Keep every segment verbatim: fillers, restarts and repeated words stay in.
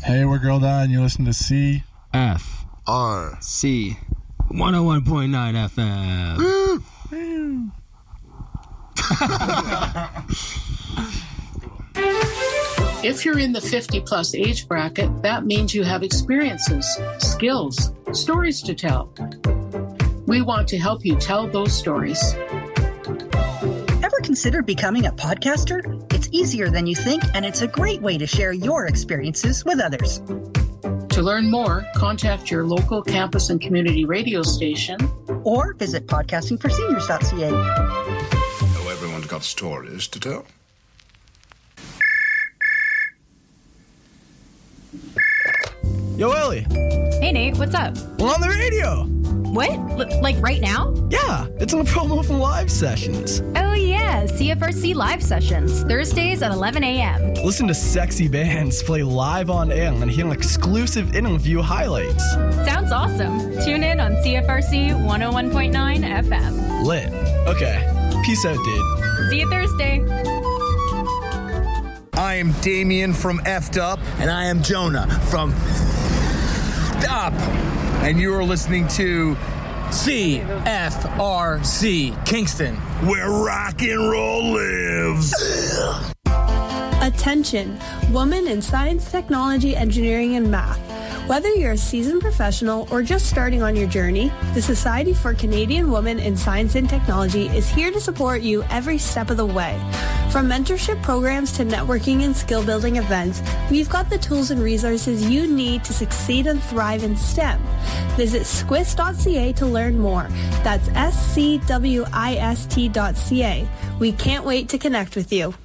Hey, we're Girl Dad, and you listen to C F R C one oh one point nine F M. Woo! If you're in the fifty plus age bracket, that means you have experiences, skills, stories to tell. We want to help you tell those stories. Ever considered becoming a podcaster? It's easier than you think, and it's a great way to share your experiences with others. To learn more, contact your local campus and community radio station, or visit podcasting for seniors dot c a. Oh, everyone's got stories to tell. Yo, Ellie. Hey, Nate, what's up? We're on the radio. What? L- like right now? Yeah, it's a promo for live sessions. Oh, yeah, C F R C live sessions, Thursdays at eleven a.m. Listen to sexy bands play live on air and hear exclusive interview highlights. Sounds awesome. Tune in on C F R C one oh one point nine F M. Lit. Okay. Peace out, dude. See you Thursday. I am Damien from F'd Up. And I am Jonah from F'd Up. And you are listening to C F R C Kingston, where rock and roll lives. Attention, women in science, technology, engineering, and math. Whether you're a seasoned professional or just starting on your journey, the Society for Canadian Women in Science and Technology is here to support you every step of the way. From mentorship programs to networking and skill-building events, we've got the tools and resources you need to succeed and thrive in STEM. Visit squist dot c a to learn more. That's S C W I S T dot C A. We can't wait to connect with you.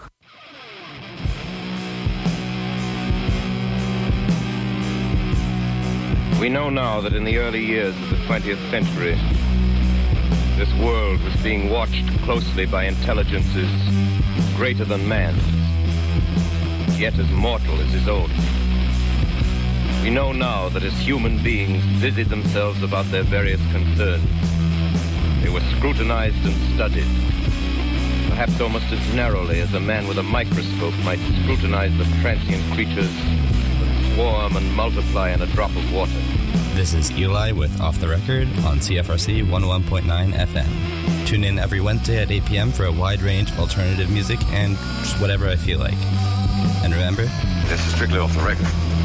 We know now that in the early years of the twentieth century, this world was being watched closely by intelligences greater than man's, yet as mortal as his own. We know now that as human beings busied themselves about their various concerns, they were scrutinized and studied, perhaps almost as narrowly as a man with a microscope might scrutinize the transient creatures that swarm and multiply in a drop of water. This is Eli with Off the Record on C F R C one oh one point nine F M. Tune in every Wednesday at eight p.m. for a wide range of alternative music and just whatever I feel like. And remember, this is strictly Off the Record.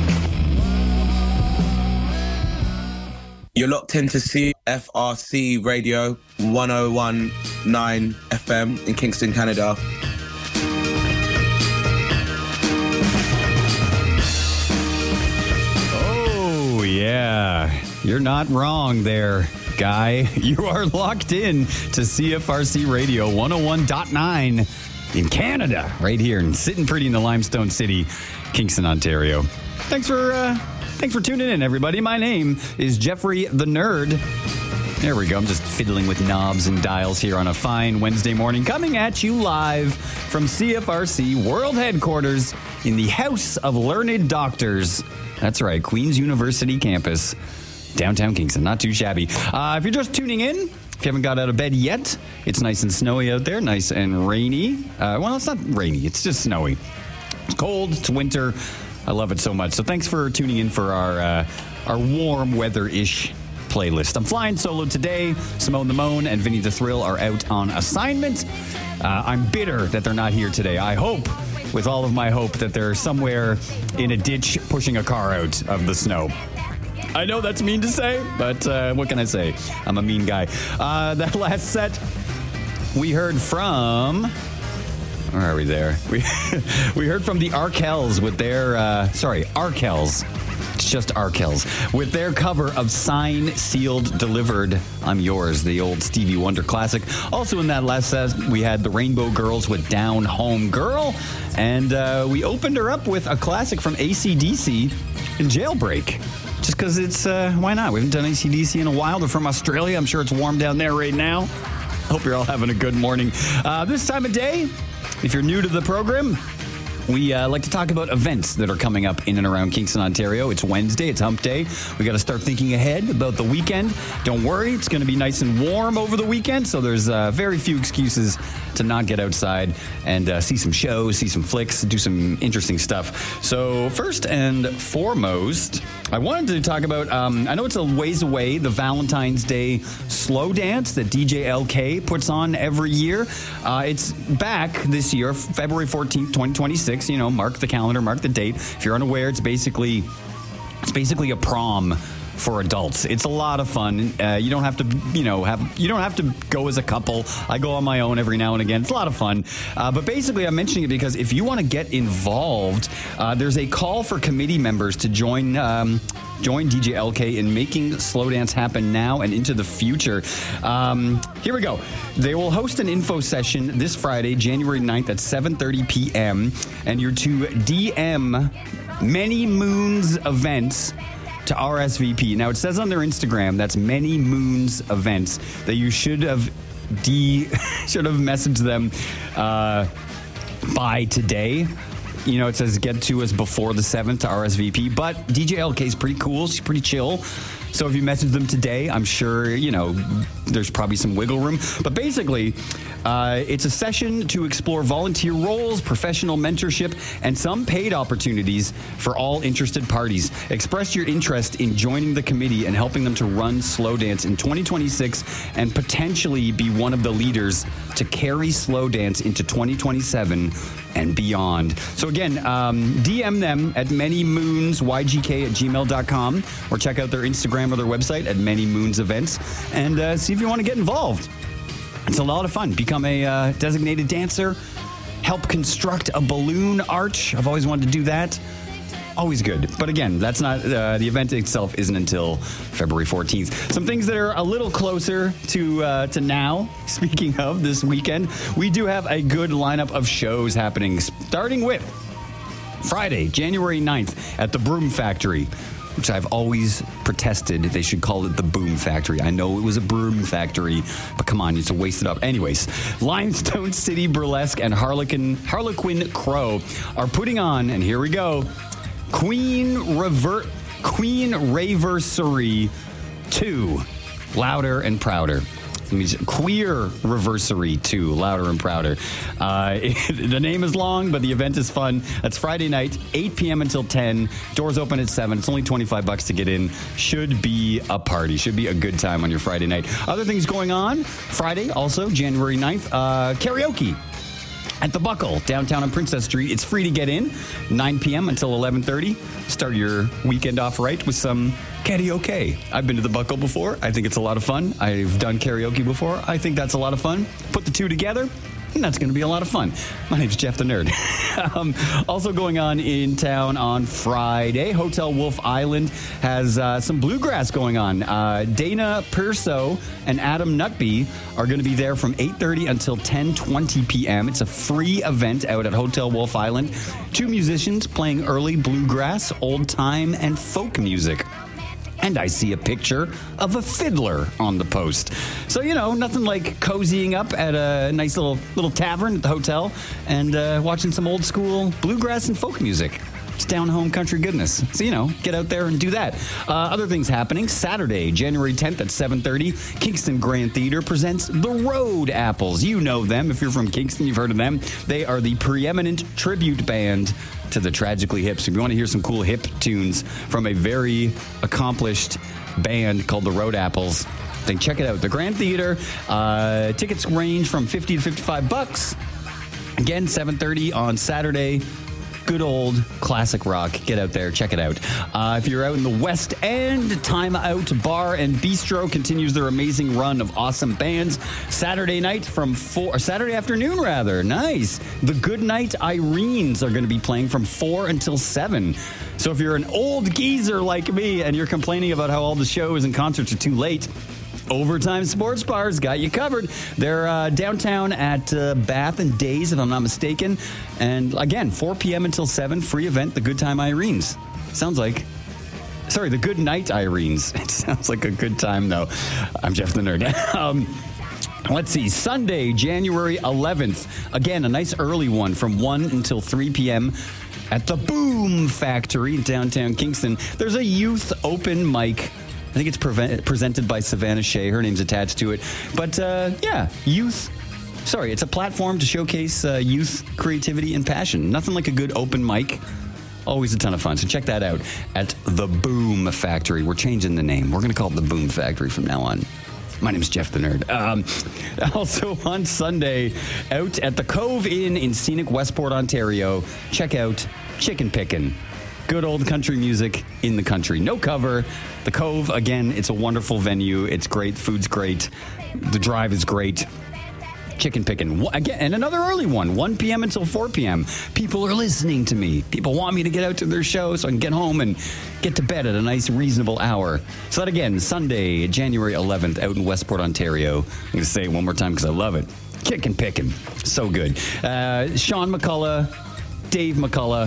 You're locked into C F R C Radio one oh one point nine F M in Kingston, Canada. Oh, yeah. You're not wrong there, guy. You are locked in to C F R C Radio one oh one point nine in Canada, right here and sitting pretty in the Limestone City, Kingston, Ontario. Thanks for... Uh, Thanks for tuning in, everybody. My name is Jeffrey the Nerd. There we go. I'm just fiddling with knobs and dials here on a fine Wednesday morning, coming at you live from C F R C World Headquarters in the House of Learned Doctors. That's right, Queen's University campus, downtown Kingston. Not too shabby. Uh, if you're just tuning in, if you haven't got out of bed yet, it's nice and snowy out there, nice and rainy. Uh, well, it's not rainy. It's just snowy. It's cold. It's winter. I love it so much. So thanks for tuning in for our uh, our warm weather-ish playlist. I'm flying solo today. Simone the Moan and Vinny the Thrill are out on assignment. Uh, I'm bitter that they're not here today. I hope, with all of my hope, that they're somewhere in a ditch pushing a car out of the snow. I know that's mean to say, but uh, what can I say? I'm a mean guy. Uh, that last set, we heard from... Where are we there? We we heard from the Arkells with their, uh, sorry, Arkells. It's just Arkells. With their cover of Sign, Sealed, Delivered, I'm Yours, the old Stevie Wonder classic. Also in that last set, we had the Rainbow Girls with Down Home Girl. And uh, we opened her up with a classic from A C D C, Jailbreak. Just because it's, uh, why not? We haven't done A C D C in a while. They're from Australia. I'm sure it's warm down there right now. Hope you're all having a good morning. Uh, this time of day... If you're new to the program, we uh, like to talk about events that are coming up in and around Kingston, Ontario. It's Wednesday. It's hump day. We got to start thinking ahead about the weekend. Don't worry. It's going to be nice and warm over the weekend, so there's uh, very few excuses to not get outside and uh, see some shows, see some flicks, do some interesting stuff. So first and foremost, I wanted to talk about, um, I know it's a ways away, the Valentine's Day slow dance that D J L K puts on every year. Uh, it's back this year, February fourteenth, twenty twenty-six. You know, mark the calendar, mark the date. If you're unaware, it's basically it's basically a prom for adults. It's a lot of fun. Uh, you don't have to, you know, have you don't have to go as a couple. I go on my own every now and again. It's a lot of fun. Uh, but basically, I'm mentioning it because if you want to get involved, uh, there's a call for committee members to join. Um, Join D J L K in making slow dance happen now and into the future. Um, here we go. They will host an info session this Friday, January ninth at seven thirty p.m. And you're to D M Many Moons Events to R S V P. Now, it says on their Instagram that's Many Moons Events that you should have D should have messaged them uh, by today. You know, it says get to us before the seventh to R S V P, but D J L K is pretty cool. She's pretty chill. So if you message them today, I'm sure, you know, there's probably some wiggle room. But basically, uh, it's a session to explore volunteer roles, professional mentorship, and some paid opportunities for all interested parties. Express your interest in joining the committee and helping them to run Slow Dance in twenty twenty-six and potentially be one of the leaders to carry Slow Dance into twenty twenty-seven and beyond. So again, um, D M them at many moons y g k at gmail dot com or check out their Instagram or their website at Many Moons Events and uh, see if you want to get involved. It's a lot of fun. Become a uh, designated dancer. Help construct a balloon arch. I've always wanted to do that. Always good. But again, that's not, uh, the event itself isn't until February fourteenth. Some things that are a little closer to uh, to now, speaking of this weekend, we do have a good lineup of shows happening, starting with Friday, January ninth at the Broom Factory, which I've always protested they should call it the Boom Factory. I know it was a broom factory, but come on, it's a wasted up. Anyways, Limestone City Burlesque and Harlequin, Harlequin Crow are putting on, and here we go, Queen Rever- Queen Raversary two, Louder and Prouder. Queer Reversary two, Louder and Prouder. Uh, the name is long, but the event is fun. That's Friday night, eight p.m. until ten. Doors open at seven. It's only twenty-five bucks to get in. Should be a party. Should be a good time on your Friday night. Other things going on. Friday, also, January ninth, uh, karaoke at the Buckle, downtown on Princess Street. It's free to get in, nine p.m. until eleven thirty. Start your weekend off right with some karaoke. I've been to the Buckle before. I think it's a lot of fun. I've done karaoke before. I think that's a lot of fun. Put the two together, and that's going to be a lot of fun. My name's Jeff the Nerd. um, also going on in town on Friday, Hotel Wolf Island has uh, some bluegrass going on. Uh, Dana Perso and Adam Nutby are going to be there from eight thirty until ten twenty p.m. It's a free event out at Hotel Wolf Island. Two musicians playing early bluegrass, old time, and folk music. And I see a picture of a fiddler on the post. So, you know, nothing like cozying up at a nice little little tavern at the hotel and uh, watching some old school bluegrass and folk music. It's down-home country goodness. So, you know, get out there and do that. Uh, other things happening. Saturday, January tenth at seven thirty, Kingston Grand Theater presents The Road Apples. You know them. If you're from Kingston, you've heard of them. They are the preeminent tribute band to the Tragically Hip. So if you want to hear some cool hip tunes from a very accomplished band called The Road Apples, then check it out. The Grand Theater. Uh, tickets range from fifty to fifty-five bucks. Again, seven thirty on Saturday. Good old classic rock. Get out there. Check it out. Uh, if you're out in the West End, Time Out Bar and Bistro continues their amazing run of awesome bands. Saturday night from four, or Saturday afternoon rather. Nice. The Goodnight Irenes are going to be playing from four until seven. So if you're an old geezer like me and you're complaining about how all the shows and concerts are too late, Overtime Sports Bar's got you covered. They're uh, downtown at uh, Bath and Days, if I'm not mistaken. And again, four p.m. until seven, free event, the Good Time Irenes. Sounds like, sorry, the Good Night Irenes. It sounds like a good time, though. I'm Jeff the Nerd. um, Let's see, Sunday, January eleventh. Again, a nice early one from one until three p.m. at the Boom Factory in downtown Kingston. There's a youth open mic. I think it's pre- presented by Savannah Shea. Her name's attached to it. But, uh, yeah, youth. Sorry, it's a platform to showcase uh, youth creativity and passion. Nothing like a good open mic. Always a ton of fun. So check that out at the Boom Factory. We're changing the name. We're going to call it the Boom Factory from now on. My name's Jeff the Nerd. Um, also on Sunday, out at the Cove Inn in scenic Westport, Ontario, check out Chicken Pickin'. Good old country music in the country. No cover. The Cove, again, it's a wonderful venue. It's great. Food's great. The drive is great. Chicken Pickin'. Again, and another early one, one p.m. until four p.m. People are listening to me. People want me to get out to their show so I can get home and get to bed at a nice, reasonable hour. So that, again, Sunday, January eleventh, out in Westport, Ontario. I'm going to say it one more time because I love it. Chicken Pickin'. So good. Uh, Sean McCullough, Dave McCullough,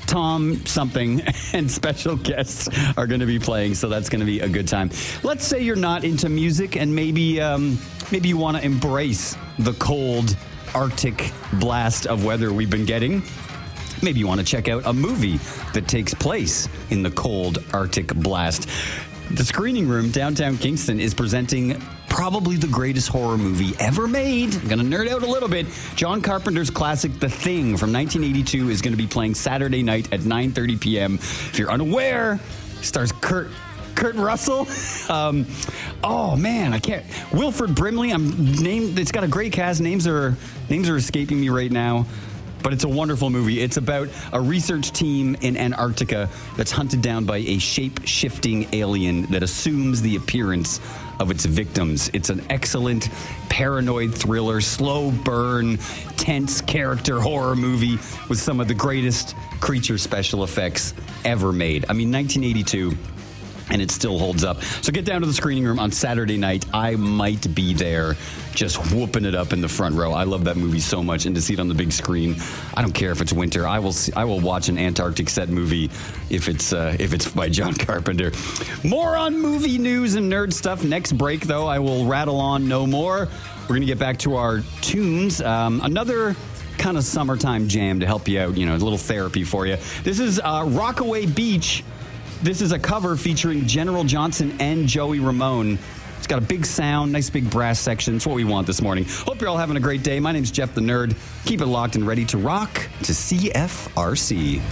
Tom something, and special guests are going to be playing, so that's going to be a good time. Let's say you're not into music and maybe um, maybe you want to embrace the cold Arctic blast of weather we've been getting. Maybe you want to check out a movie that takes place in the cold Arctic blast. The Screening Room, downtown Kingston, is presenting probably the greatest horror movie ever made. I'm going to nerd out a little bit. John Carpenter's classic, The Thing, from nineteen eighty-two, is going to be playing Saturday night at nine thirty p.m. If you're unaware, stars Kurt Kurt Russell. Um, oh, man, I can't. Wilford Brimley. I'm named. It's got a great cast. Names are names are escaping me right now. But it's a wonderful movie. It's about a research team in Antarctica that's hunted down by a shape-shifting alien that assumes the appearance of its victims. It's an excellent paranoid thriller, slow burn, tense character horror movie with some of the greatest creature special effects ever made. I mean, nineteen eighty-two, and it still holds up. So get down to the Screening Room on Saturday night. I might be there just whooping it up in the front row. I love that movie so much, and to see it on the big screen, I don't care if it's winter. I will see, I will watch an Antarctic set movie if it's uh, if it's by John Carpenter. More on movie news and nerd stuff. Next break, though, I will rattle on no more. We're going to get back to our tunes. Um, another kind of summertime jam to help you out, you know, a little therapy for you. This is uh, Rockaway Beach. This is a cover featuring General Johnson and Joey Ramone. It's got a big sound, nice big brass section. It's what we want this morning. Hope you're all having a great day. My name's Jeff the Nerd. Keep it locked and ready to rock to C F R C.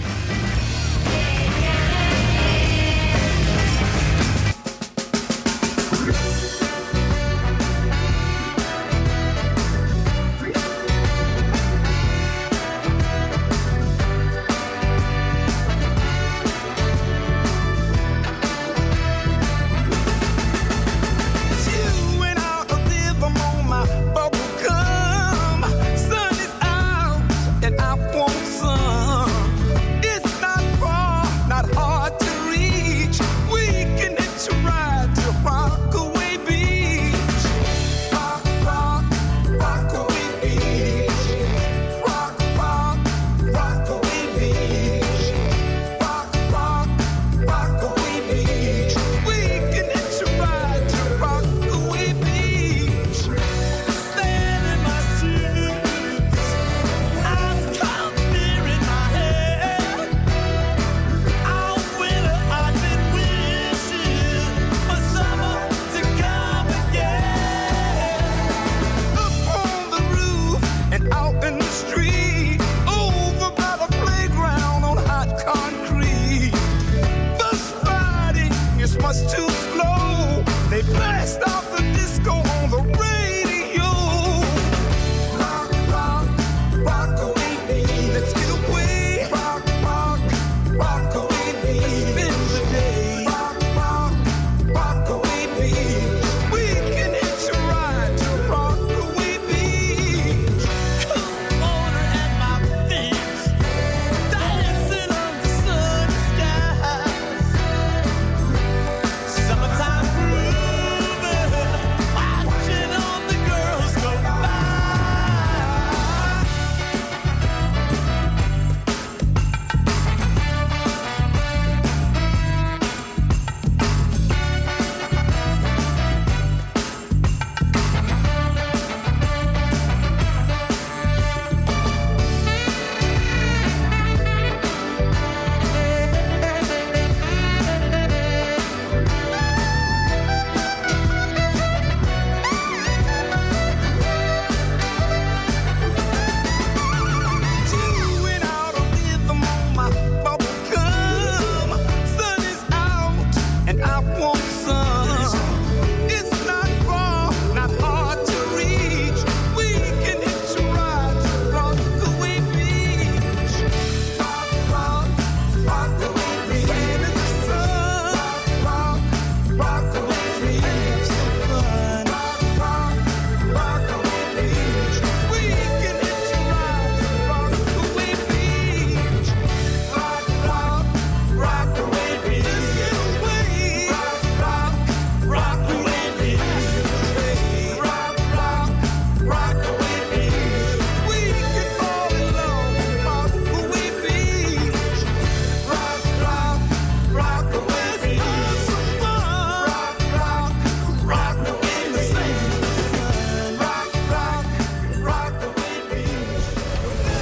Sun is out and I want some. It's not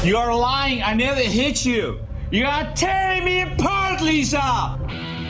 You are lying. I never hit you. You are tearing me apart, Lisa.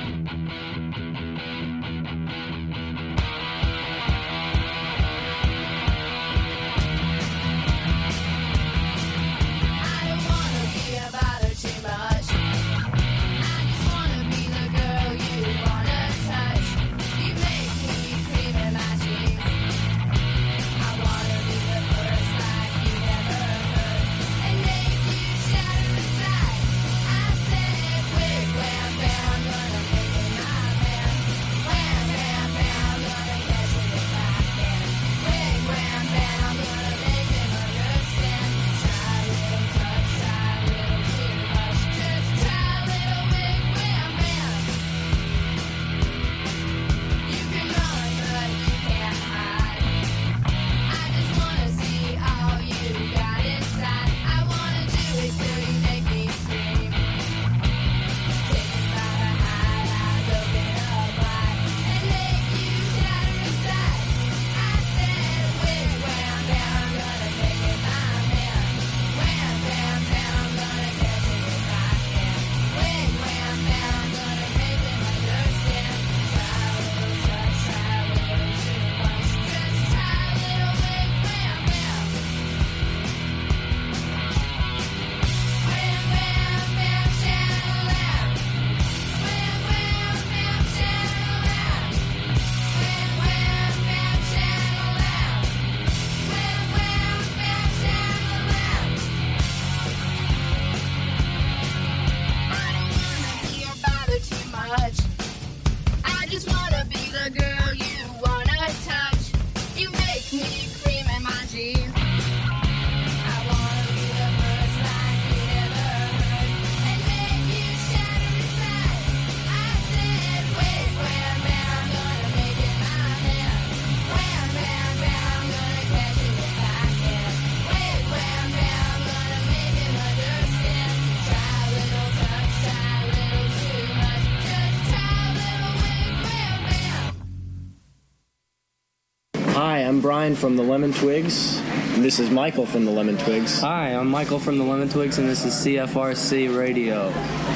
Hi, I'm Brian from the Lemon Twigs. And this is Michael from the Lemon Twigs. Hi, I'm Michael from the Lemon Twigs, and this is C F R C Radio.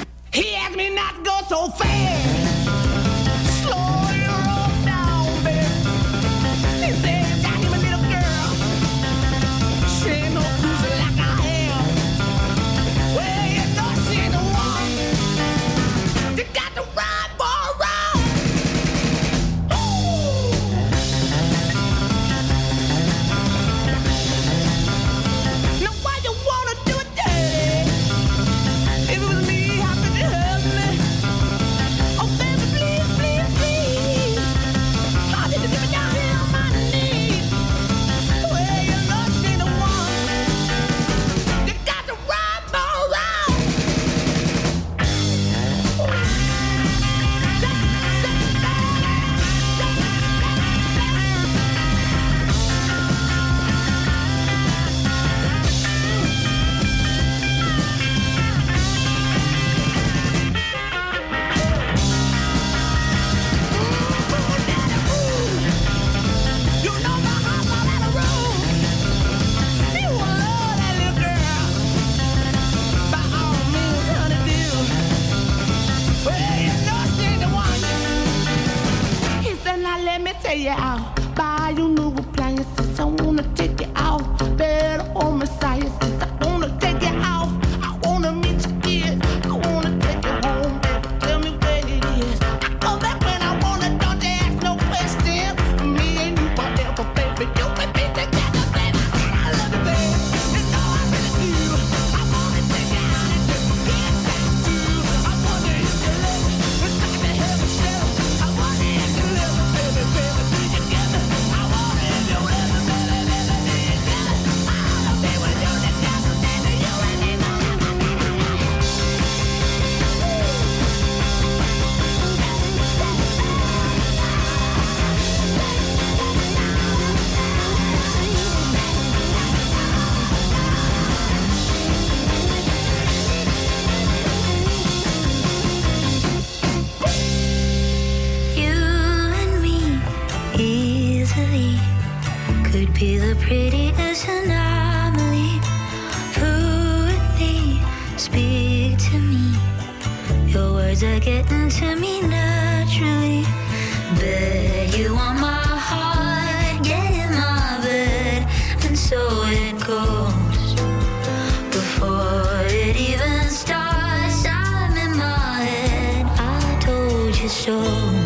He asked me not to go so fast. Slow your roll down, baby. He said, got him a little girl. She ain't no cruiser like I am. Well, you know she ain't the one. You got to ride for a ride. Take you out, buy you new appliances. I wanna take you out, better on Messiah. I wanna take you out, I wanna meet your kids. I wanna take you home, baby. Tell me where it is. I come back when I wanna, don't you ask no questions. Me and you forever, baby. You can be together, baby. I love you, baby. You know I really do. I wanna take you out and just get back to. I wonder if you love me. It's like the heaven shell. I wonder if you love me, baby, baby. Be the prettiest anomaly. Prove words are getting to me naturally. Bet you want my heart, get in my bed, and so it goes. Before it even starts, I'm in my head. I told you so.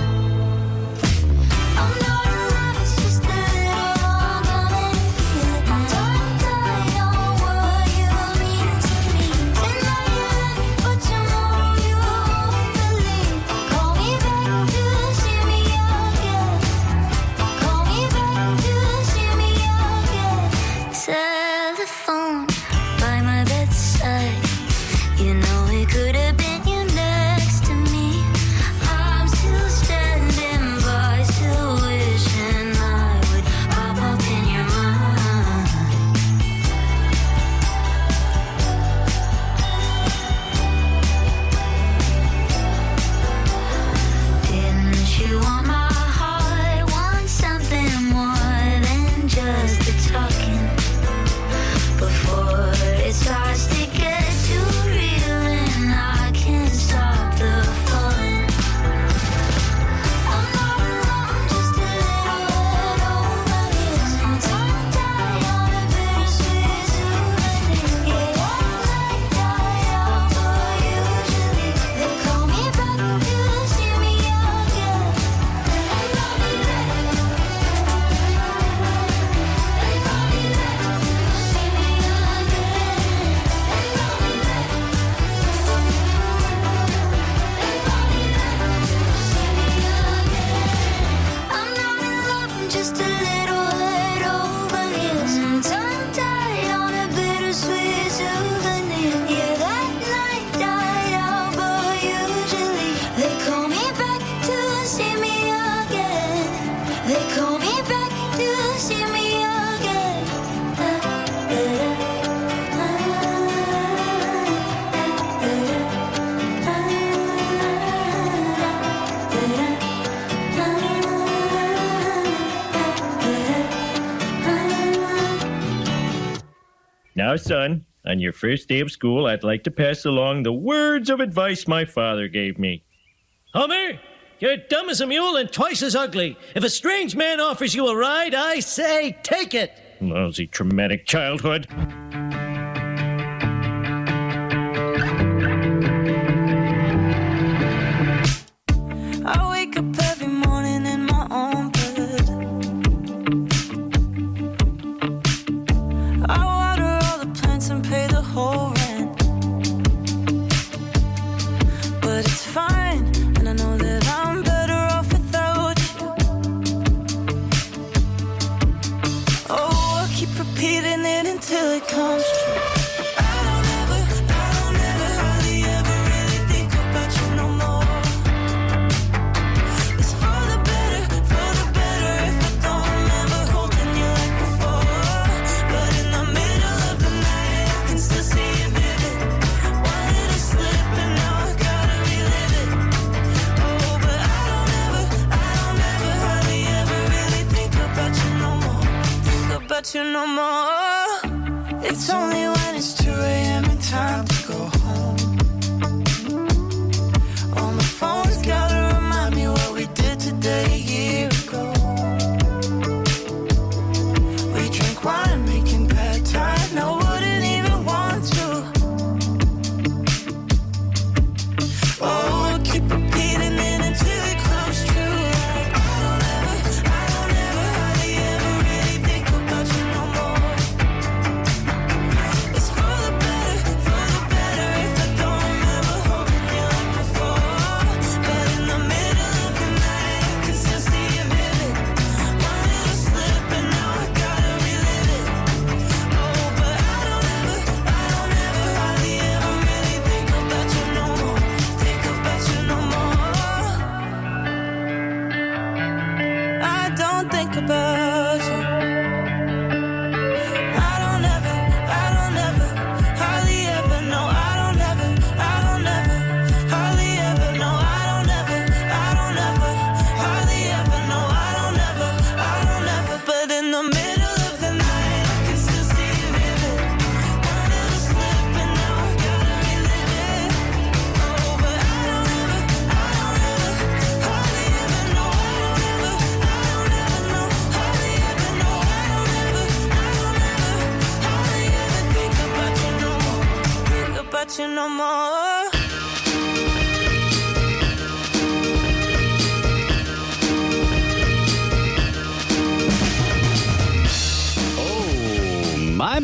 Now, son, on your first day of school, I'd like to pass along the words of advice my father gave me. Homer, you're dumb as a mule and twice as ugly. If a strange man offers you a ride, I say take it. Lousy traumatic childhood. I wake up every morning in my own bed. I water all the plants and pay the whole rent. But it's fine, and I know that I'm better off without you. Oh, I'll keep repeating it until it comes true. You no more. It's only when it's two a.m. and time to go home. On the phone's gotta remind me what we did today a year ago. We drank wine making bad time. I wouldn't even want to. Oh, I keep repeating it until it comes true. Like I don't ever, I don't ever, hardly ever really think about you no more.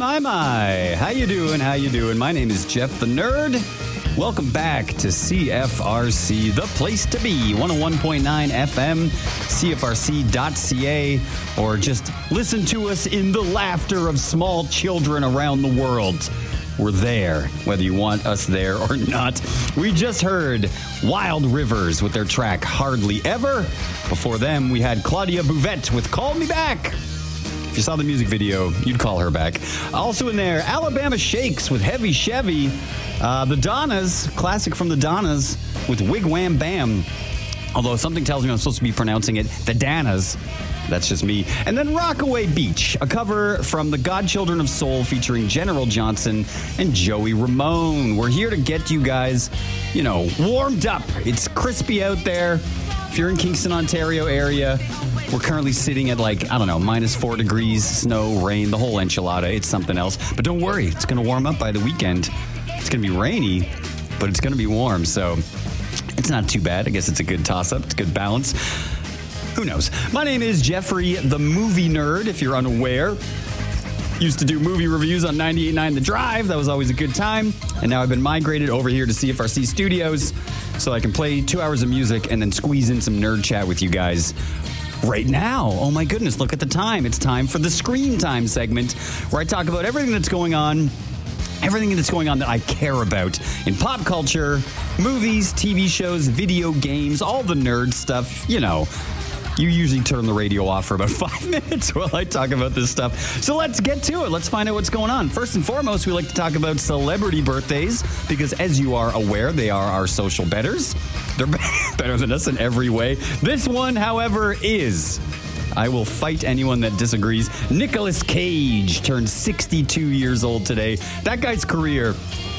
my, my. How you doing? How you doing? My name is Jeff the Nerd. Welcome back to C F R C, the place to be. one oh one point nine F M, C F R C dot C A, or just listen to us in the laughter of small children around the world. We're there, whether you want us there or not. We just heard Wild Rivers with their track Hardly Ever. Before them, we had Claudia Bouvette with Call Me Back. If you saw the music video, you'd call her back. Also in there, Alabama Shakes with Heavy Chevy. Uh, the Donnas, classic from the Donnas with Wig Wham Bam. Although something tells me I'm supposed to be pronouncing it the Dannas. That's just me. And then Rockaway Beach, a cover from the Godchildren of Soul featuring General Johnson and Joey Ramone. We're here to get you guys, you know, warmed up. It's crispy out there. If you're in Kingston, Ontario area, we're currently sitting at like, I don't know, minus four degrees, snow, rain, the whole enchilada. It's something else. But don't worry, it's going to warm up by the weekend. It's going to be rainy, but it's going to be warm. So it's not too bad. I guess it's a good toss-up. It's a good balance. Who knows? My name is Jeffrey the Movie Nerd, if you're unaware. Used to do movie reviews on ninety-eight point nine The Drive. That was always a good time. And now I've been migrated over here to C F R C Studios so I can play two hours of music and then squeeze in some nerd chat with you guys right now. Oh my goodness, look at the time. It's time for the Screen Time segment where I talk about everything that's going on, everything that's going on that I care about in pop culture, movies, T V shows, video games, all the nerd stuff, you know. You usually turn the radio off for about five minutes while I talk about this stuff. So let's get to it. Let's find out what's going on. First and foremost, we like to talk about celebrity birthdays because, as you are aware, they are our social betters. They're better than us in every way. This one, however, is... I will fight anyone that disagrees. Nicolas Cage turned sixty-two years old today. That guy's career,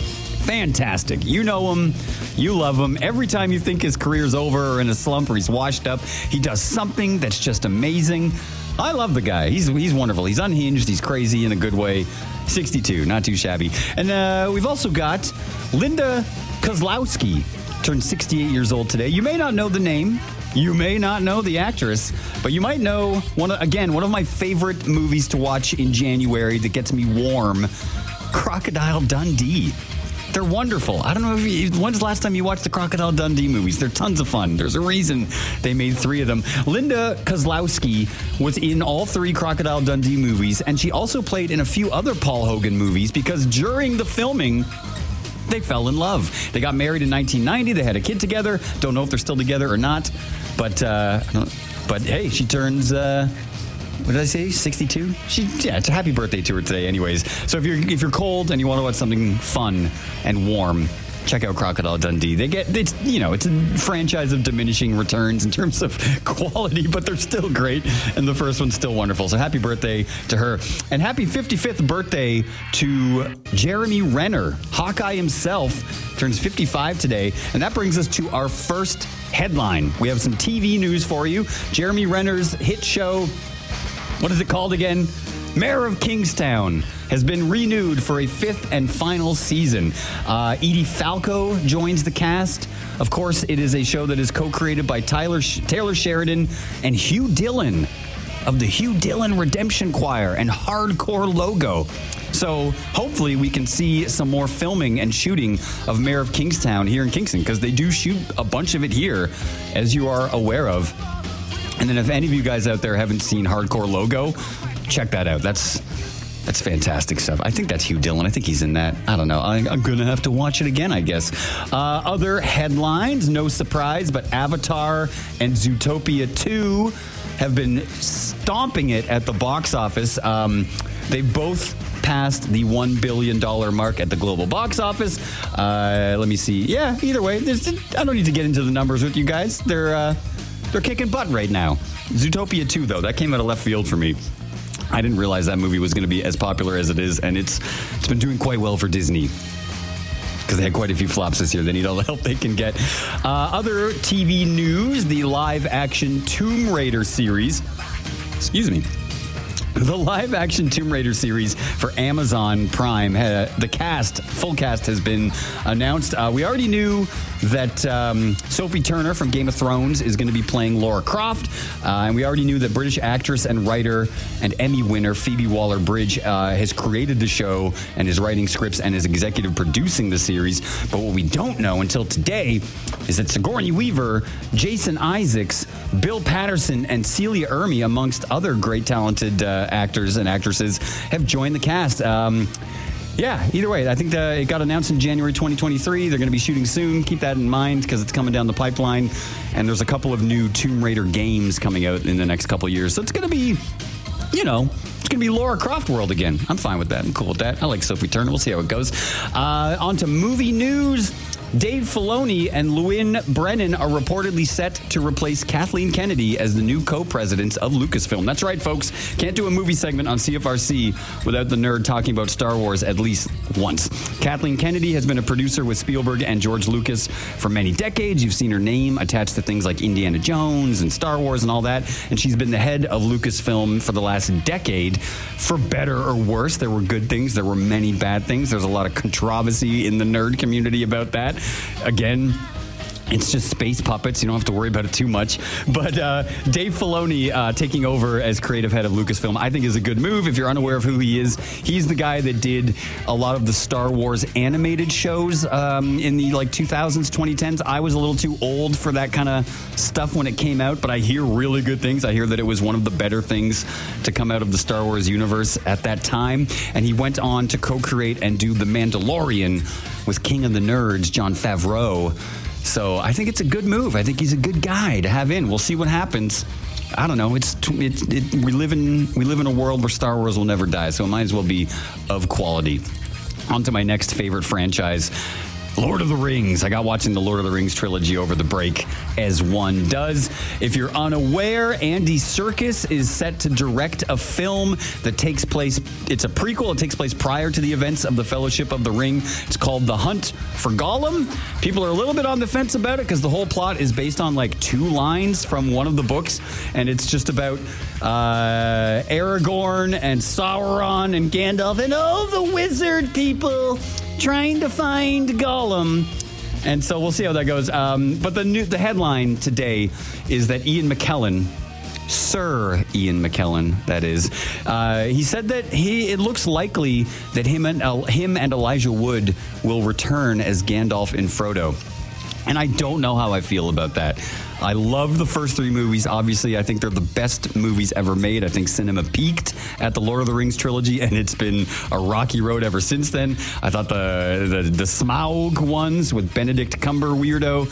fantastic. You know him. You love him. Every time you think his career's over or in a slump or he's washed up, he does something that's just amazing. I love the guy. He's he's wonderful. He's unhinged. He's crazy in a good way. sixty-two, not too shabby. And uh, we've also got Linda Kozlowski, turned sixty-eight years old today. You may not know the name. You may not know the actress, but you might know, one of, again, one of my favorite movies to watch in January that gets me warm, Crocodile Dundee. They're wonderful. I don't know if you, when's the last time you watched the Crocodile Dundee movies? They're tons of fun. There's a reason they made three of them. Linda Kozlowski was in all three Crocodile Dundee movies, and she also played in a few other Paul Hogan movies because during the filming, they fell in love. They got married in nineteen ninety. They had a kid together. Don't know if they're still together or not. But, uh, but hey, she turns... Uh, What did I say? sixty-two? She, yeah, it's a happy birthday to her today anyways. So if you're if you're cold and you want to watch something fun and warm, check out Crocodile Dundee. They get, it's, you know, it's a franchise of diminishing returns in terms of quality, but they're still great. And the first one's still wonderful. So happy birthday to her. And happy fifty-fifth birthday to Jeremy Renner. Hawkeye himself turns fifty-five today. And that brings us to our first headline. We have some T V news for you. Jeremy Renner's hit show, what is it called again? Mayor of Kingstown has been renewed for a fifth and final season. Uh, Edie Falco joins the cast. Of course, it is a show that is co-created by Tyler Taylor Sheridan and Hugh Dillon of the Hugh Dillon Redemption Choir and Hardcore Logo. So hopefully we can see some more filming and shooting of Mayor of Kingstown here in Kingston, because they do shoot a bunch of it here, as you are aware of. And then if any of you guys out there haven't seen Hardcore Logo, check that out. That's that's fantastic stuff. I think that's Hugh Dillon. I think he's in that. I don't know. I, I'm going to have to watch it again, I guess. Uh, other headlines, no surprise, but Avatar and Zootopia two have been stomping it at the box office. Um, they both passed the one billion dollars mark at the global box office. Uh, let me see. Yeah, either way, there's, I don't need to get into the numbers with you guys. They're... Uh, They're kicking butt right now. Zootopia two, though, that came out of left field for me. I didn't realize that movie was going to be as popular as it is, and it's it's been doing quite well for Disney because they had quite a few flops this year. They need all the help they can get. Uh, other T V news, the live-action Tomb Raider series. Excuse me. The live-action Tomb Raider series for Amazon Prime, uh, the cast, full cast, has been announced. Uh, we already knew that um, Sophie Turner from Game of Thrones is going to be playing Lara Croft. Uh, and we already knew that British actress and writer and Emmy winner Phoebe Waller-Bridge uh, has created the show and is writing scripts and is executive producing the series. But what we don't know until today is that Sigourney Weaver, Jason Isaacs, Bill Patterson, and Celia Ermey, amongst other great talented uh, actors and actresses, have joined the cast. Um, yeah, either way, I think the, it got announced in January twenty twenty-three. They're going to be shooting soon. Keep that in mind because it's coming down the pipeline. And there's a couple of new Tomb Raider games coming out in the next couple of years. So it's going to be, you know, it's going to be Lara Croft world again. I'm fine with that. I'm cool with that. I like Sophie Turner. We'll see how it goes. Uh, on to movie news. Dave Filoni and Lewin Brennan are reportedly set to replace Kathleen Kennedy as the new co-presidents of Lucasfilm. That's right, folks. Can't do a movie segment on C F R C without the nerd talking about Star Wars at least once. Kathleen Kennedy has been a producer with Spielberg and George Lucas for many decades. You've seen her name attached to things like Indiana Jones and Star Wars and all that. And she's been the head of Lucasfilm for the last decade, for better or worse. There were good things. There were many bad things. There's a lot of controversy in the nerd community about that. Again, it's just space puppets. You don't have to worry about it too much. But uh, Dave Filoni uh, taking over as creative head of Lucasfilm, I think is a good move. If you're unaware of who he is, he's the guy that did a lot of the Star Wars animated shows um, in the like two thousands, twenty tens. I was a little too old for that kind of stuff when it came out, but I hear really good things. I hear that it was one of the better things to come out of the Star Wars universe at that time. And he went on to co-create and do The Mandalorian with King of the Nerds, Jon Favreau. So I think it's a good move. I think he's a good guy to have in. We'll see what happens. I don't know. It's it, it, we live in we live in a world where Star Wars will never die, so it might as well be of quality. On to my next favorite franchise, Lord of the Rings. I got watching the Lord of the Rings trilogy over the break, as one does. If you're unaware, Andy Serkis is set to direct a film that takes place, it's a prequel, it takes place prior to the events of the Fellowship of the Ring. It's called The Hunt for Gollum. People are a little bit on the fence about it because the whole plot is based on like two lines from one of the books, and it's just about uh, Aragorn and Sauron and Gandalf and all the wizard people trying to find Gollum. And so we'll see how that goes. Um, but the new, the headline today is that Ian McKellen, Sir Ian McKellen, that is, uh, he said that he it looks likely that him and uh, him and Elijah Wood will return as Gandalf and Frodo. And I don't know how I feel about that. I love the first three movies. Obviously, I think they're the best movies ever made. I think cinema peaked at the Lord of the Rings trilogy, and it's been a rocky road ever since then. I thought the the, the Smaug ones with Benedict Cumber weirdo.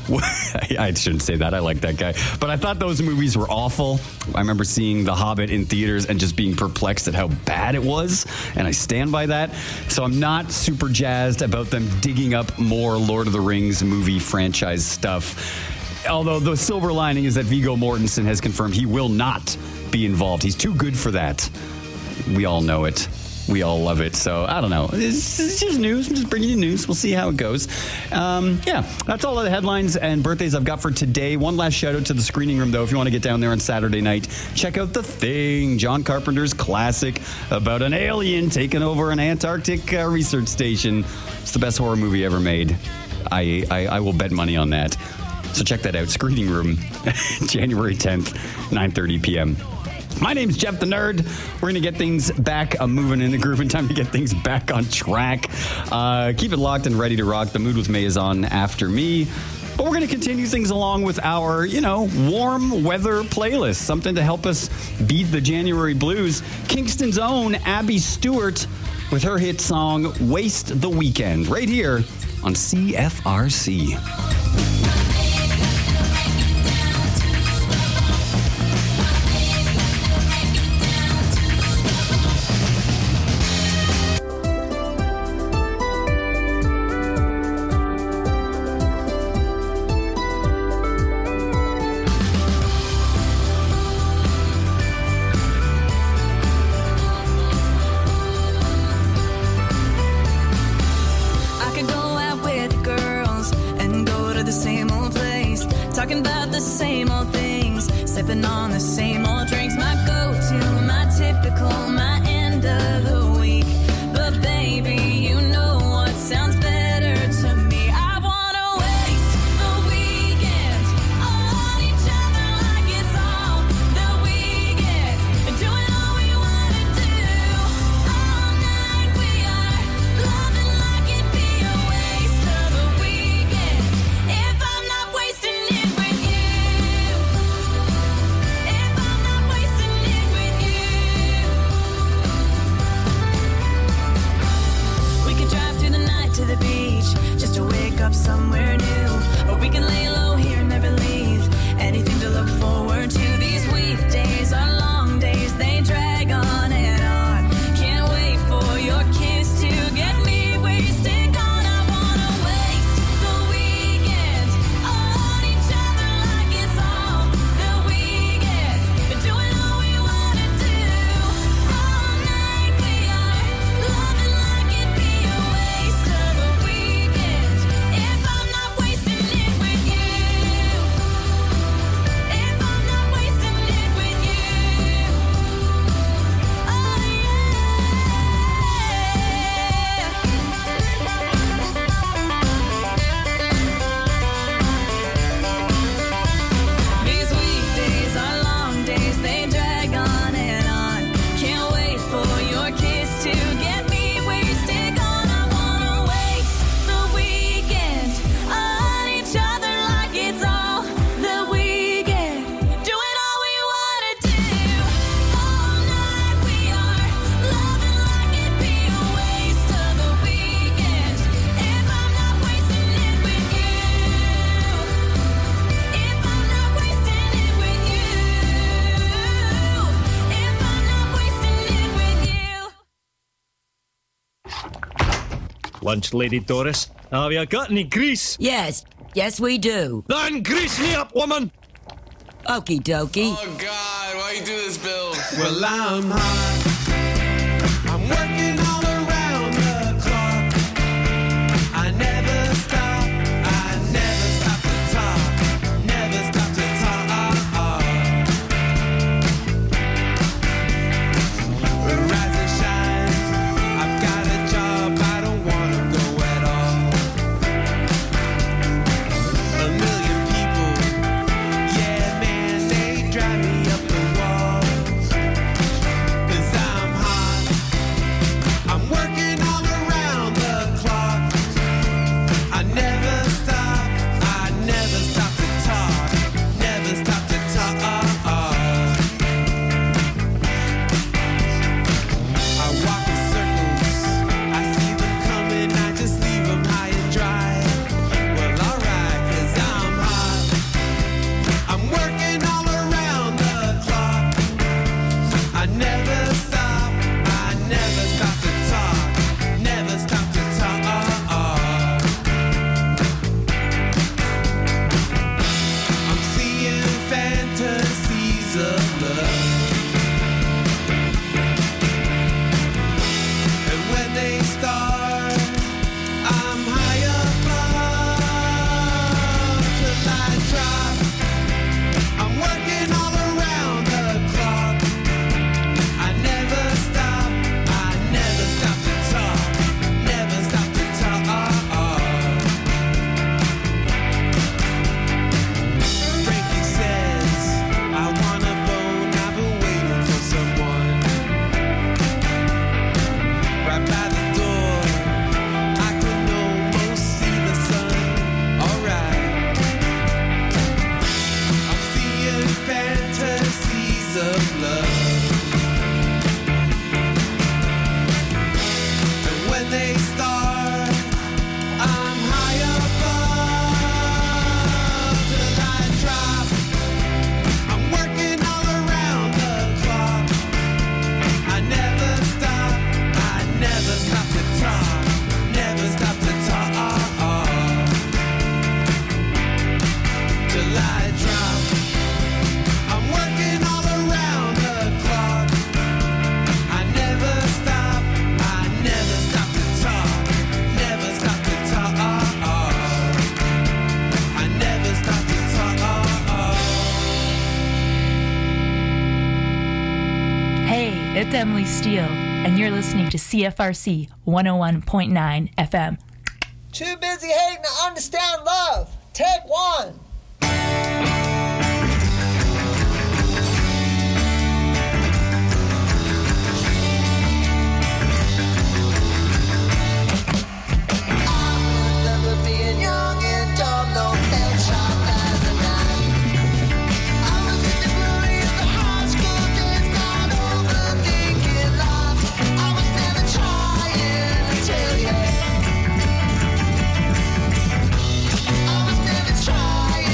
I shouldn't say that. I like that guy. But I thought those movies were awful. I remember seeing The Hobbit in theaters and just being perplexed at how bad it was. And I stand by that. So I'm not super jazzed about them digging up more Lord of the Rings movie franchise stuff. Although the silver lining is that Viggo Mortensen has confirmed he will not be involved. He's too good for that. We all know it. We all love it. So I don't know. It's, it's just news. I'm just bringing you news. We'll see how it goes. Um, yeah, that's all of the headlines and birthdays I've got for today. One last shout out to the screening room, though. If you want to get down there on Saturday night, check out The Thing, John Carpenter's classic about an alien taking over an Antarctic uh, research station. It's the best horror movie ever made. I, I, I will bet money on that. So check that out. Screening Room, January tenth, nine thirty p.m. My name's Jeff the Nerd. We're going to get things back uh, moving in the groove in time to get things back on track. Uh, keep it locked and ready to rock. The Mood with May is on after me. But we're going to continue things along with our, you know, warm weather playlist. Something to help us beat the January blues. Kingston's own Abby Stewart with her hit song, Waste the Weekend, right here on C F R C. Baby, you know what sounds better to me. I wanna waste lunch, Lady Doris. Have you got any grease? Yes. Yes, we do. Then grease me up, woman! Okie dokie. Oh, God, why you do this, Bill? Well, I'm hot. I'm working all around the clock. I never stop. I never stop to talk. Never stop to talk. Rise and shine. I've got a job. I don't want to go at all. A million people. Yeah, man, they drive me up the walls. 'Cause I'm hot. I'm working all around the clock. I never stop. I never stop to talk. Never stop to talk. I walk in circles. I see them coming. I just leave them high and dry. Well, alright, 'cause I'm hot. I'm working all around the clock. I never stop. I never stop to talk. Never stop to talk. I'm seeing fantasies of love. And when they start, I'm high above till I drop. I'm working all around the clock. I never stop. I never stop to talk. Never stop to talk. Frankie says, I wanna bone. I've been waiting for someone. Right by the door, I can almost see the sun. Alright. I'm seeing fantasies of love. And when they start, I'm high above till I drop. I'm working all around the clock. I never stop. I never stop to talk. Never stop to talk. Till I drop. I'm working all around the clock. I never stop. I never stop to talk. Never stop to talk. I never stop to talk. Hey, it's Emily Steele, and you're listening to C F R C one oh one point nine F M. Too busy hating to understand love. Take one. Remember being young and dumb, no hell sharp as a knife. I was in the glory of the high school days, not overthinking life. I was never trying to tell you. I was never trying.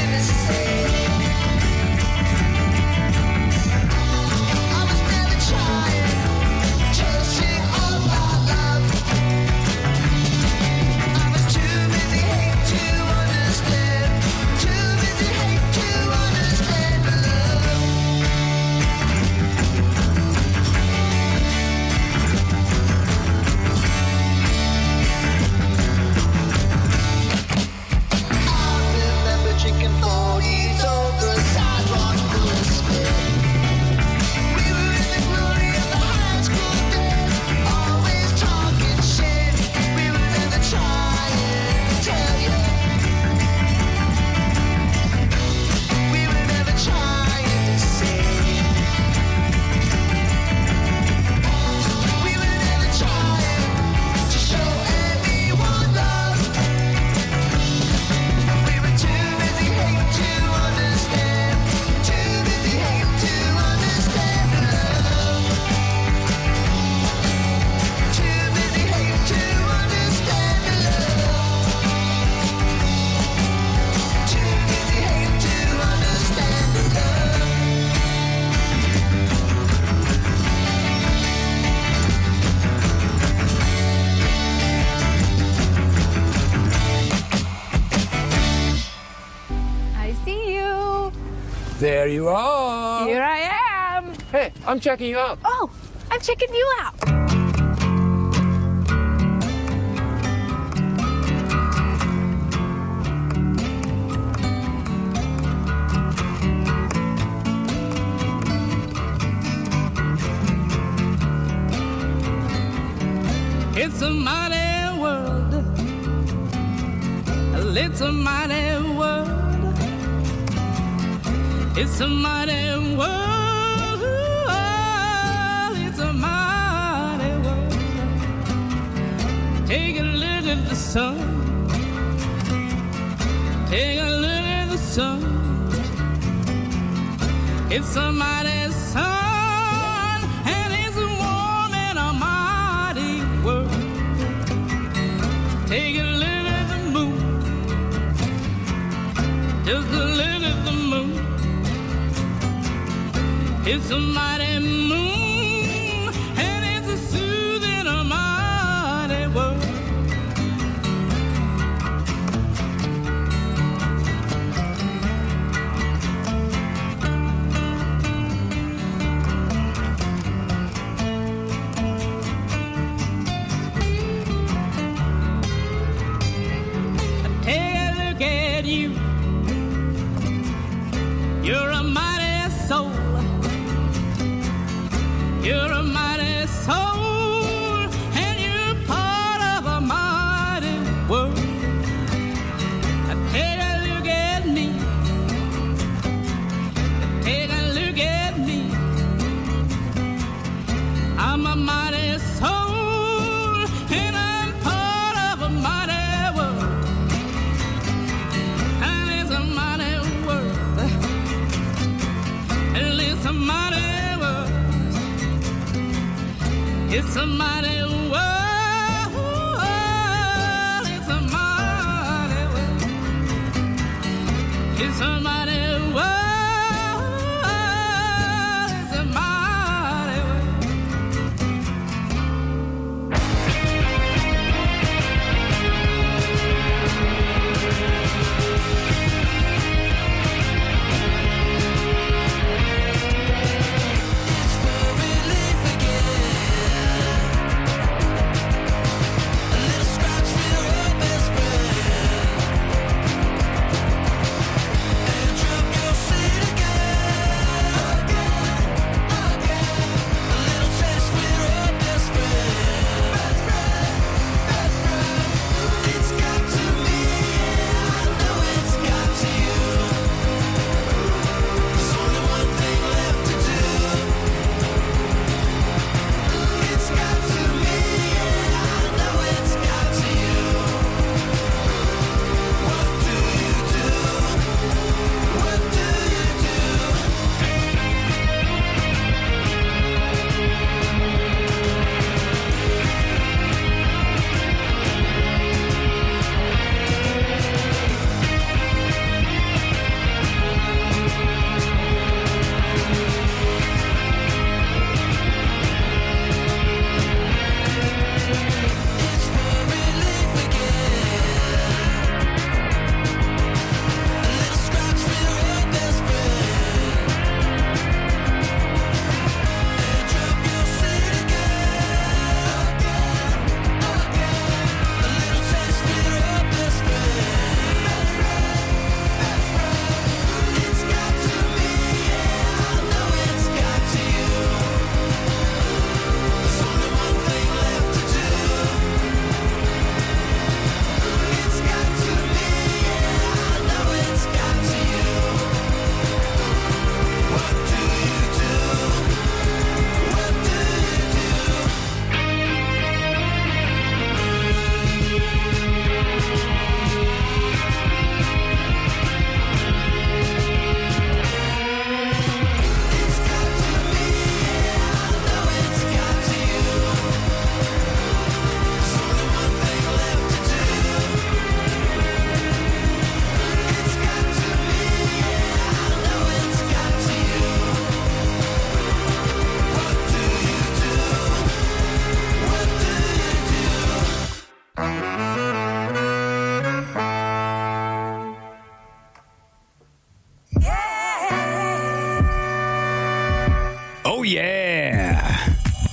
see you. There you are. Here I am. Hey, I'm checking you out. Oh, I'm checking you out. It's a mighty world. It's a mighty world. It's a mighty world. It's a mighty world. Take a look at the sun. Take a look at the sun. It's a mighty sun, and it's warm in a mighty world. Take a look at the moon. Just a look at the moon. It's a mighty moon, and it's a soothing a mighty world. Take a look at you. You're a mighty soul. You're a mighty soul, and you're part of a mighty world. Take a look at me. Take a look at me. I'm a mighty soul, and I'm part of a mighty world. And it's a mighty world. And it's a mighty world. It's a mighty world. It's a mighty world. It's a mighty world. It's a mighty world. You'll see yeah.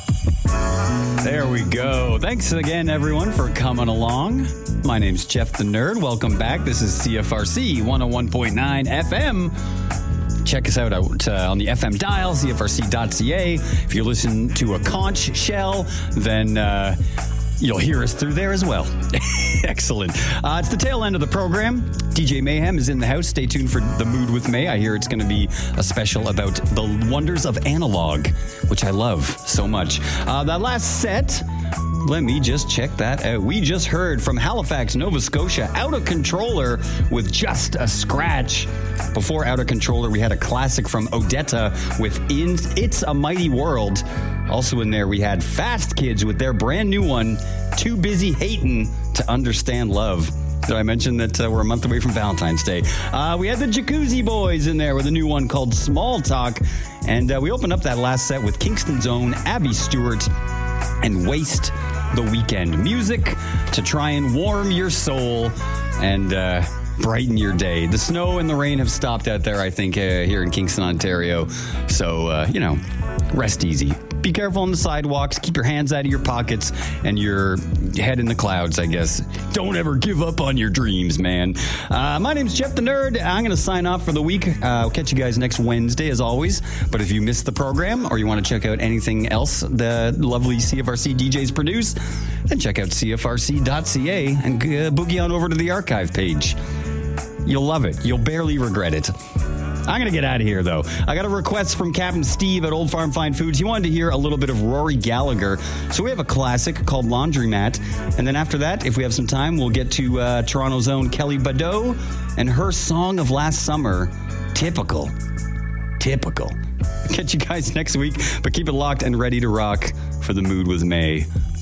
There we go. Thanks again, everyone, for coming along. My name's Jeff the Nerd. Welcome back. This is C F R C one oh one point nine F M. Check us out uh, on the F M dial, C F R C dot C A. If you listen to a conch shell, then uh, you'll hear us through there as well. Excellent. Uh, it's the tail end of the program. D J Mayhem is in the house. Stay tuned for The Mood with May. I hear it's going to be a special about the wonders of analog, which I love so much. Uh, that last set, let me just check that out. We just heard from Halifax, Nova Scotia, Out of Controller with Just a Scratch. Before Out of Controller, we had a classic from Odetta with In It's a Mighty World. Also in there, we had Fast Kids with their brand new one, Too Busy Hatin' to Understand Love. Did I mention that uh, we're a month away from Valentine's Day? Uh, we had the Jacuzzi Boys in there with a new one called Small Talk. And uh, we opened up that last set with Kingston's own Abby Stewart and Waste the Weekend. Music to try and warm your soul and uh, brighten your day. The snow and the rain have stopped out there, I think, uh, here in Kingston, Ontario. So, uh, you know, rest easy. Be careful on the sidewalks. Keep your hands out of your pockets and your head in the clouds, I guess. Don't ever give up on your dreams, man. Uh, my name's Jeff the Nerd. I'm going to sign off for the week. Uh, I'll catch you guys next Wednesday, as always. But if you missed the program or you want to check out anything else the lovely C F R C D Js produce, then check out C F R C dot C A and uh, boogie on over to the archive page. You'll love it. You'll barely regret it. I'm going to get out of here, though. I got a request from Captain Steve at Old Farm Fine Foods. He wanted to hear a little bit of Rory Gallagher. So we have a classic called Laundromat. And then after that, if we have some time, we'll get to uh, Toronto's own Kelly Badeau and her song of last summer, Typical. Typical. Catch you guys next week, but keep it locked and ready to rock for The Mood with May.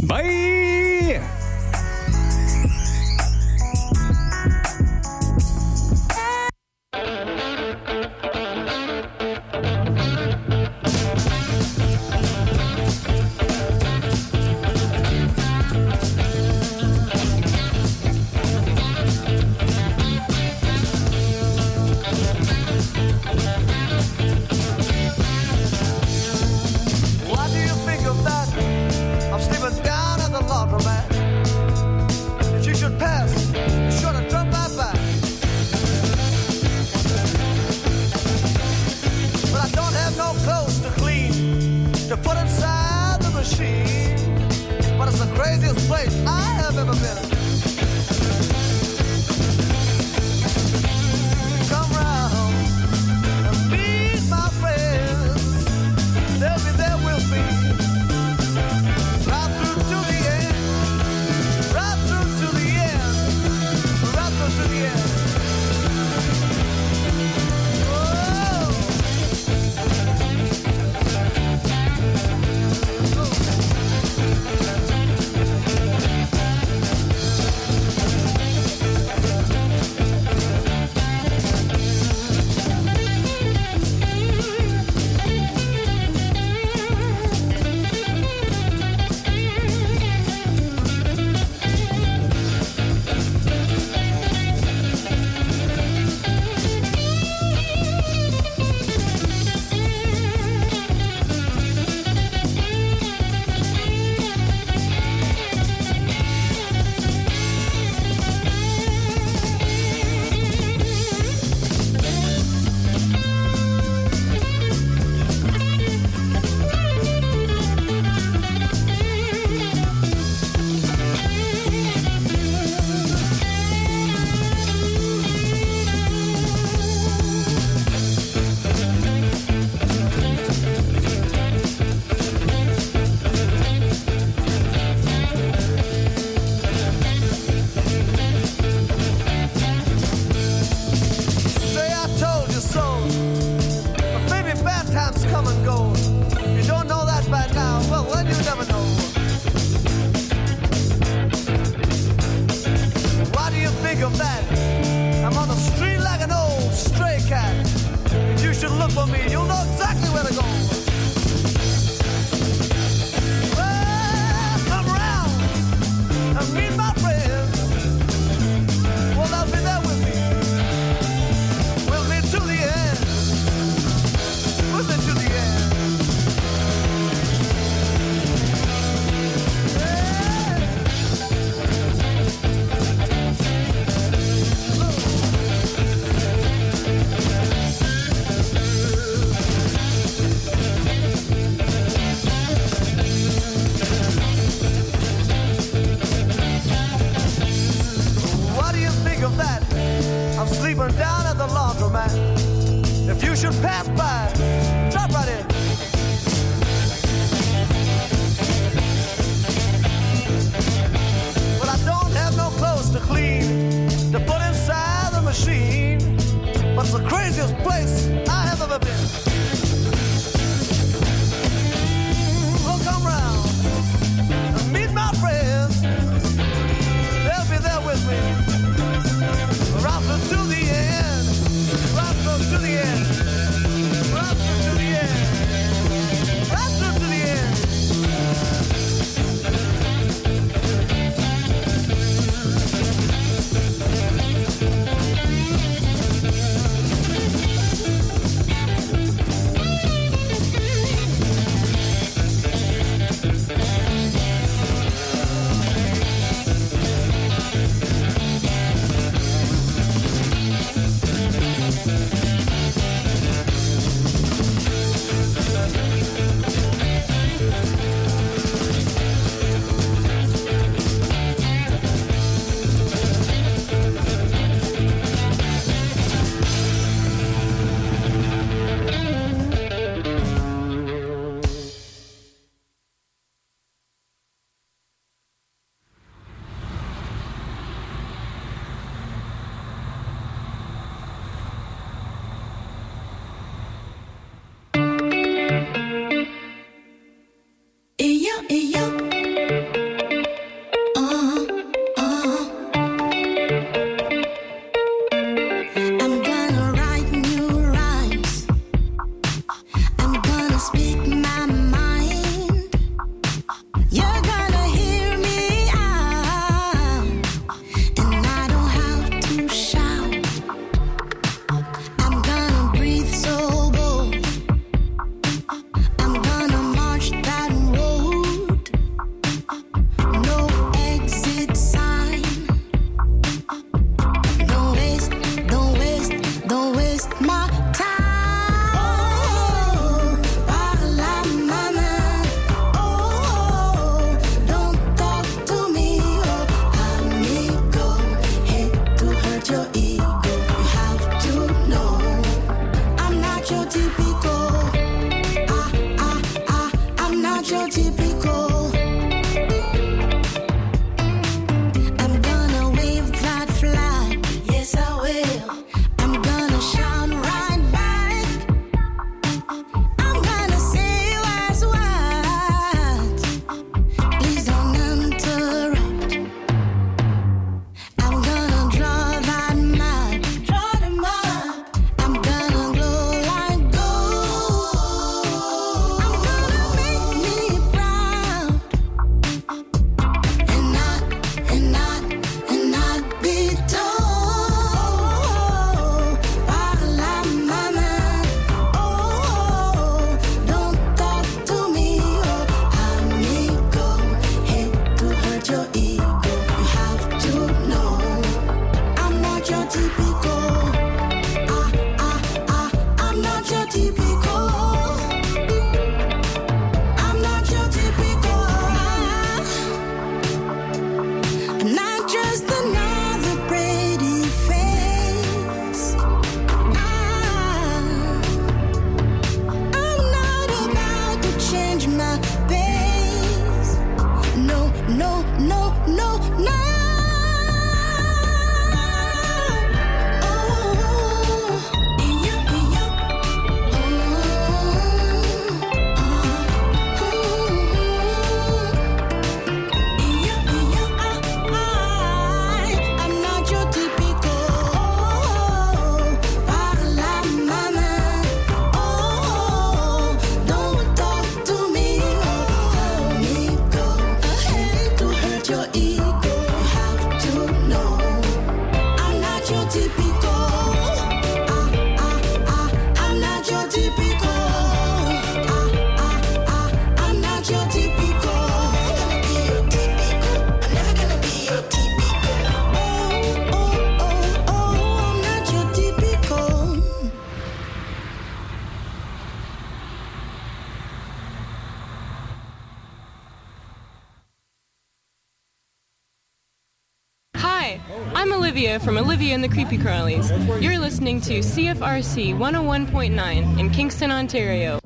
Bye! What do you think of that? I'm sleeping down at the laundromat. If you should pass, be sure to drop by by. But I don't have no clothes to clean, to put inside the machine. But it's the craziest place I have ever been. Come round and meet my friends. They'll be there with me. Right through to the end. Right through to the end. Right through to the end. Say I told you so. But baby, bad times come and go. You don't know that by now. Well, then you never know. What do you think of that? I'm on the street like an old stray cat. If you should look for me, you'll know exactly where to go. Well, come round and meet my friends. Well, they'll be there with me. With me to the end. With me to the end. you should pass by. Drop right in. Well, I don't have no clothes to clean, to put inside the machine, but it's the craziest place I have ever been. Well, come round and meet my friends. They'll be there with me right through to the end, right through to the end, right through to the end, right through to the end. I'm gonna shine right I'm Olivia from Olivia and the Creepy Crawlies. You're listening to C F R C one oh one point nine in Kingston, Ontario.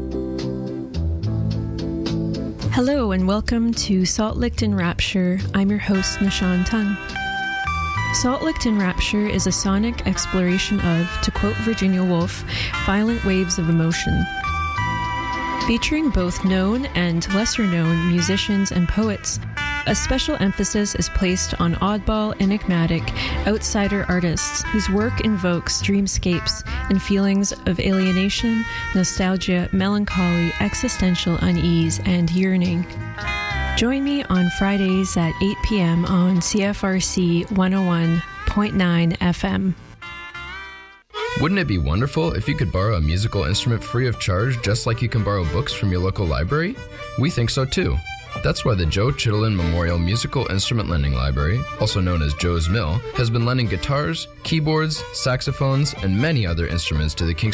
Hello and welcome to Salt Licked in Rapture. I'm your host, Nishan Tung. Salt Licked in Rapture is a sonic exploration of, to quote Virginia Woolf, violent waves of emotion. Featuring both known and lesser-known musicians and poets, a special emphasis is placed on oddball, enigmatic, outsider artists whose work invokes dreamscapes and feelings of alienation, nostalgia, melancholy, existential unease, and yearning. Join me on Fridays at eight p.m. on C F R C one oh one point nine F M. Wouldn't it be wonderful if you could borrow a musical instrument free of charge just like you can borrow books from your local library? We think so too. That's why the Joe Chittenden Memorial Musical Instrument Lending Library, also known as Joe's Mill, has been lending guitars, keyboards, saxophones, and many other instruments to the Kingston